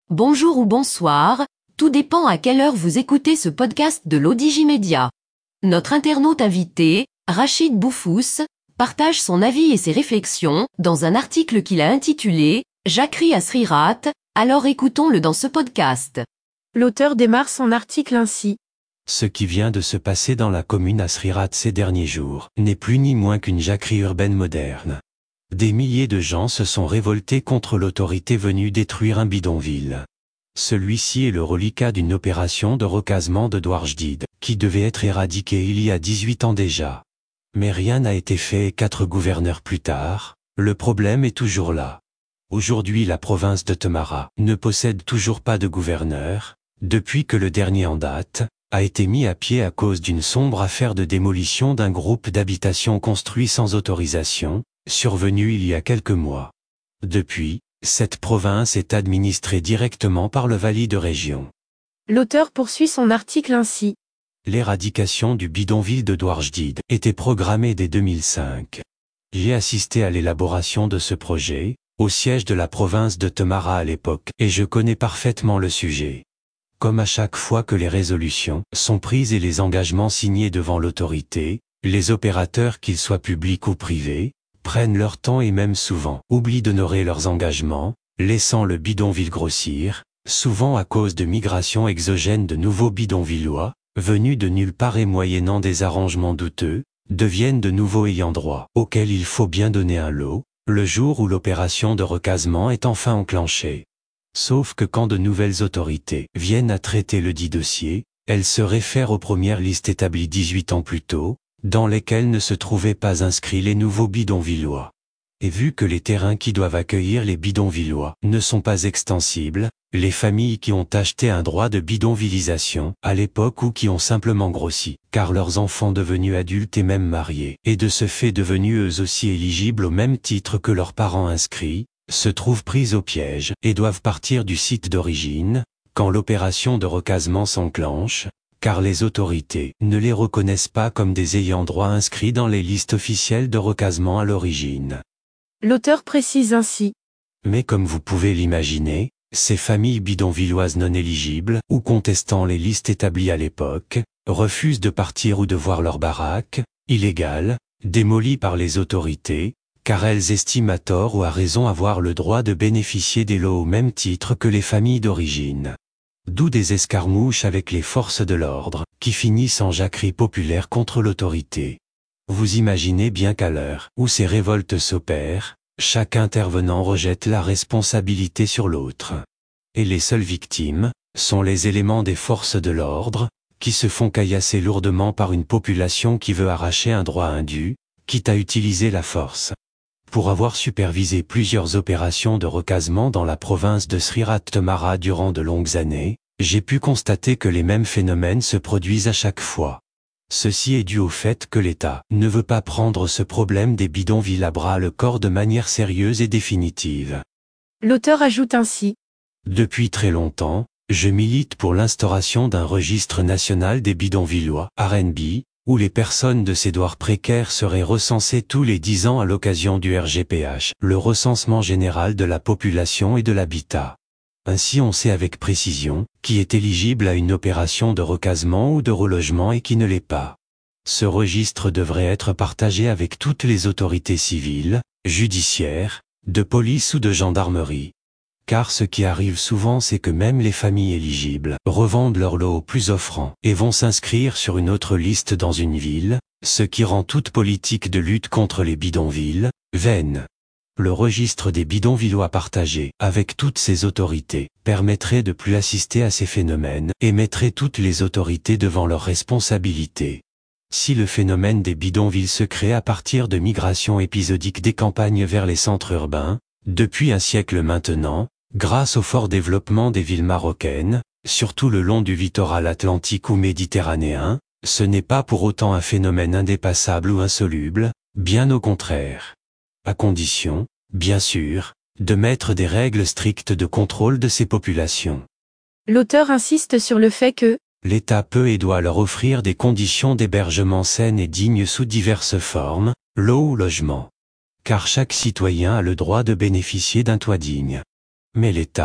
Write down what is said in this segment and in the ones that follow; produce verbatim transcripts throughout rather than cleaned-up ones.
Bonjour ou bonsoir, tout dépend à quelle heure vous écoutez ce podcast de l'Odigimédia. Notre internaute invité, Rachid Boufous, partage son avis et ses réflexions dans un article qu'il a intitulé « Jacquerie à Srirat », alors écoutons-le dans ce podcast. L'auteur démarre son article ainsi. Ce qui vient de se passer dans la commune à Srirat ces derniers jours n'est plus ni moins qu'une jacquerie urbaine moderne. Des milliers de gens se sont révoltés contre l'autorité venue détruire un bidonville. Celui-ci est le reliquat d'une opération de recasement de Douarjdid, qui devait être éradiquée il y a dix-huit ans déjà. Mais rien n'a été fait et quatre gouverneurs plus tard, le problème est toujours là. Aujourd'hui la province de Temara ne possède toujours pas de gouverneur, depuis que le dernier en date a été mis à pied à cause d'une sombre affaire de démolition d'un groupe d'habitations construit sans autorisation, survenue il y a quelques mois. Depuis, cette province est administrée directement par le Vali de région. L'auteur poursuit son article ainsi. L'éradication du bidonville de Douarjdid était programmée dès deux mille cinq. J'ai assisté à l'élaboration de ce projet, au siège de la province de Temara à l'époque, et je connais parfaitement le sujet. Comme à chaque fois que les résolutions sont prises et les engagements signés devant l'autorité, les opérateurs, qu'ils soient publics ou privés, prennent leur temps et même souvent oublient d'honorer leurs engagements, laissant le bidonville grossir, souvent à cause de migrations exogènes de nouveaux bidonvillois, venus de nulle part et moyennant des arrangements douteux, deviennent de nouveaux ayants droit, auxquels il faut bien donner un lot, le jour où l'opération de recasement est enfin enclenchée. Sauf que quand de nouvelles autorités viennent à traiter le dit dossier, elles se réfèrent aux premières listes établies dix-huit ans plus tôt, dans lesquelles ne se trouvaient pas inscrits les nouveaux bidonvillois. Et vu que les terrains qui doivent accueillir les bidonvillois ne sont pas extensibles, les familles qui ont acheté un droit de bidonvillisation à l'époque ou qui ont simplement grossi, car leurs enfants devenus adultes et même mariés, et de ce fait devenus eux aussi éligibles au même titre que leurs parents inscrits, se trouvent prises au piège et doivent partir du site d'origine, quand l'opération de recasement s'enclenche, car les autorités ne les reconnaissent pas comme des ayants droit inscrits dans les listes officielles de recasement à l'origine. L'auteur précise ainsi. Mais comme vous pouvez l'imaginer, ces familles bidonvilloises non éligibles, ou contestant les listes établies à l'époque, refusent de partir ou de voir leur baraque, illégale, démolie par les autorités, car elles estiment à tort ou à raison avoir le droit de bénéficier des lots au même titre que les familles d'origine. D'où des escarmouches avec les forces de l'ordre, qui finissent en jacquerie populaire contre l'autorité. Vous imaginez bien qu'à l'heure où ces révoltes s'opèrent, chaque intervenant rejette la responsabilité sur l'autre. Et les seules victimes sont les éléments des forces de l'ordre, qui se font caillasser lourdement par une population qui veut arracher un droit indu, quitte à utiliser la force. Pour avoir supervisé plusieurs opérations de recasement dans la province de Srirat Temara durant de longues années, j'ai pu constater que les mêmes phénomènes se produisent à chaque fois. Ceci est dû au fait que l'État ne veut pas prendre ce problème des bidonvilles à bras le corps de manière sérieuse et définitive. L'auteur ajoute ainsi. Depuis très longtemps, je milite pour l'instauration d'un registre national des bidonvillois, R N B, où les personnes de cédoirs précaires seraient recensées tous les dix ans à l'occasion du R G P H, le recensement général de la population et de l'habitat. Ainsi on sait avec précision qui est éligible à une opération de recasement ou de relogement et qui ne l'est pas. Ce registre devrait être partagé avec toutes les autorités civiles, judiciaires, de police ou de gendarmerie. Car ce qui arrive souvent c'est que même les familles éligibles revendent leur lot au plus offrant et vont s'inscrire sur une autre liste dans une ville, ce qui rend toute politique de lutte contre les bidonvilles vaine. Le registre des bidonvillois partagé avec toutes ces autorités permettrait de plus assister à ces phénomènes et mettrait toutes les autorités devant leurs responsabilités. Si le phénomène des bidonvilles se crée à partir de migrations épisodiques des campagnes vers les centres urbains, depuis un siècle maintenant, grâce au fort développement des villes marocaines, surtout le long du littoral atlantique ou méditerranéen, ce n'est pas pour autant un phénomène indépassable ou insoluble, bien au contraire. À condition, bien sûr, de mettre des règles strictes de contrôle de ces populations. L'auteur insiste sur le fait que l'État peut et doit leur offrir des conditions d'hébergement saines et dignes sous diverses formes, l'eau ou logement. Car chaque citoyen a le droit de bénéficier d'un toit digne. Mais l'État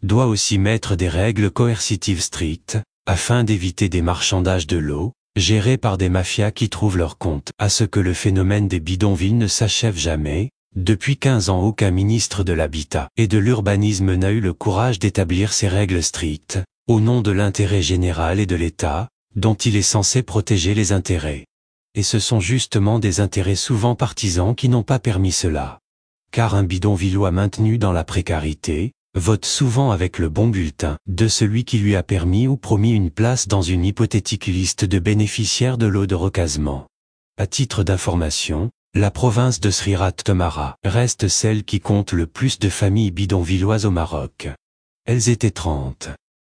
doit aussi mettre des règles coercitives strictes, afin d'éviter des marchandages de l'eau, gérés par des mafias qui trouvent leur compte à ce que le phénomène des bidonvilles ne s'achève jamais. Depuis quinze ans, aucun ministre de l'Habitat et de l'Urbanisme n'a eu le courage d'établir ces règles strictes, au nom de l'intérêt général et de l'État, dont il est censé protéger les intérêts. Et ce sont justement des intérêts souvent partisans qui n'ont pas permis cela. Car un bidonvillois maintenu dans la précarité, vote souvent avec le bon bulletin de celui qui lui a permis ou promis une place dans une hypothétique liste de bénéficiaires de l'eau de recasement. À titre d'information, la province de Srirat Temara reste celle qui compte le plus de familles bidonvilloises au Maroc. Elles étaient trente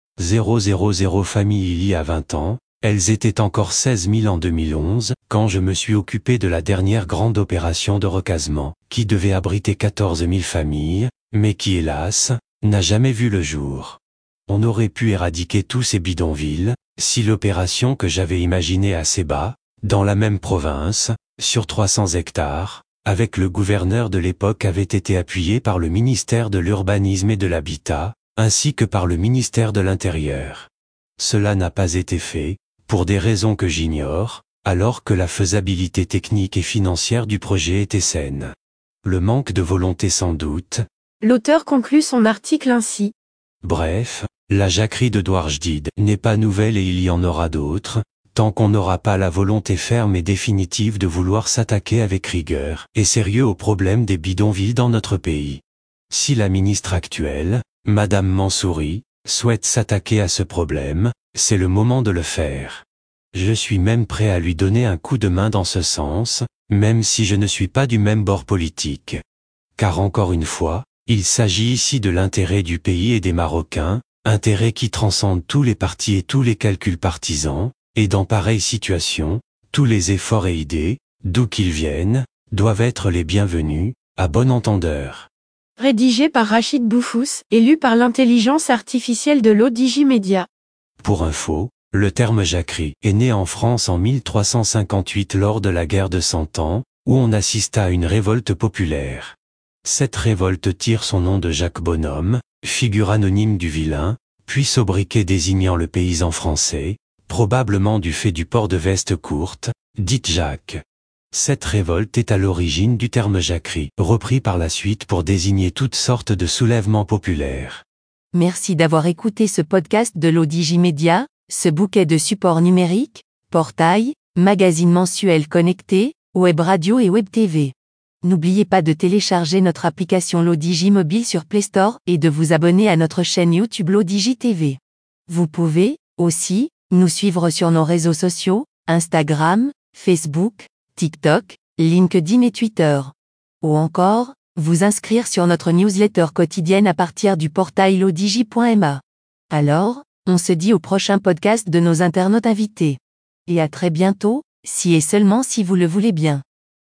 mille familles il y a vingt ans, elles étaient encore seize mille en deux mille onze, quand je me suis occupé de la dernière grande opération de recasement, qui devait abriter quatorze mille familles, mais qui hélas, n'a jamais vu le jour. On aurait pu éradiquer tous ces bidonvilles, si l'opération que j'avais imaginée à Seba, dans la même province, sur trois cents hectares, avec le gouverneur de l'époque avait été appuyée par le ministère de l'Urbanisme et de l'Habitat, ainsi que par le ministère de l'Intérieur. Cela n'a pas été fait, pour des raisons que j'ignore, alors que la faisabilité technique et financière du projet était saine. Le manque de volonté sans doute. L'auteur conclut son article ainsi. Bref, la jacquerie de Douarjdide n'est pas nouvelle et il y en aura d'autres, tant qu'on n'aura pas la volonté ferme et définitive de vouloir s'attaquer avec rigueur et sérieux aux problèmes des bidonvilles dans notre pays. Si la ministre actuelle, Madame Mansouri, souhaite s'attaquer à ce problème, c'est le moment de le faire. Je suis même prêt à lui donner un coup de main dans ce sens, même si je ne suis pas du même bord politique. Car encore une fois, il s'agit ici de l'intérêt du pays et des Marocains, intérêt qui transcende tous les partis et tous les calculs partisans, et dans pareille situation, tous les efforts et idées, d'où qu'ils viennent, doivent être les bienvenus, à bon entendeur. Rédigé par Rachid Boufous, et lu par l'intelligence artificielle de l'O D J Media. Pour info, le terme jacquerie est né en France en mille trois cent cinquante-huit lors de la guerre de Cent Ans, où on assista à une révolte populaire. Cette révolte tire son nom de Jacques Bonhomme, figure anonyme du vilain, puis sobriquet désignant le paysan français, probablement du fait du port de veste courte, dite Jacques. Cette révolte est à l'origine du terme jacquerie, repris par la suite pour désigner toutes sortes de soulèvements populaires. Merci d'avoir écouté ce podcast de l'O D J Media, ce bouquet de supports numériques, portail, magazine mensuel connecté, web radio et web T V. N'oubliez pas de télécharger notre application l'O D J Mobile sur Play Store et de vous abonner à notre chaîne YouTube l'O D J T V. Vous pouvez, aussi, nous suivre sur nos réseaux sociaux, Instagram, Facebook, TikTok, LinkedIn et Twitter. Ou encore, vous inscrire sur notre newsletter quotidienne à partir du portail lodj point m a. Alors, on se dit au prochain podcast de nos internautes invités. Et à très bientôt, si et seulement si vous le voulez bien.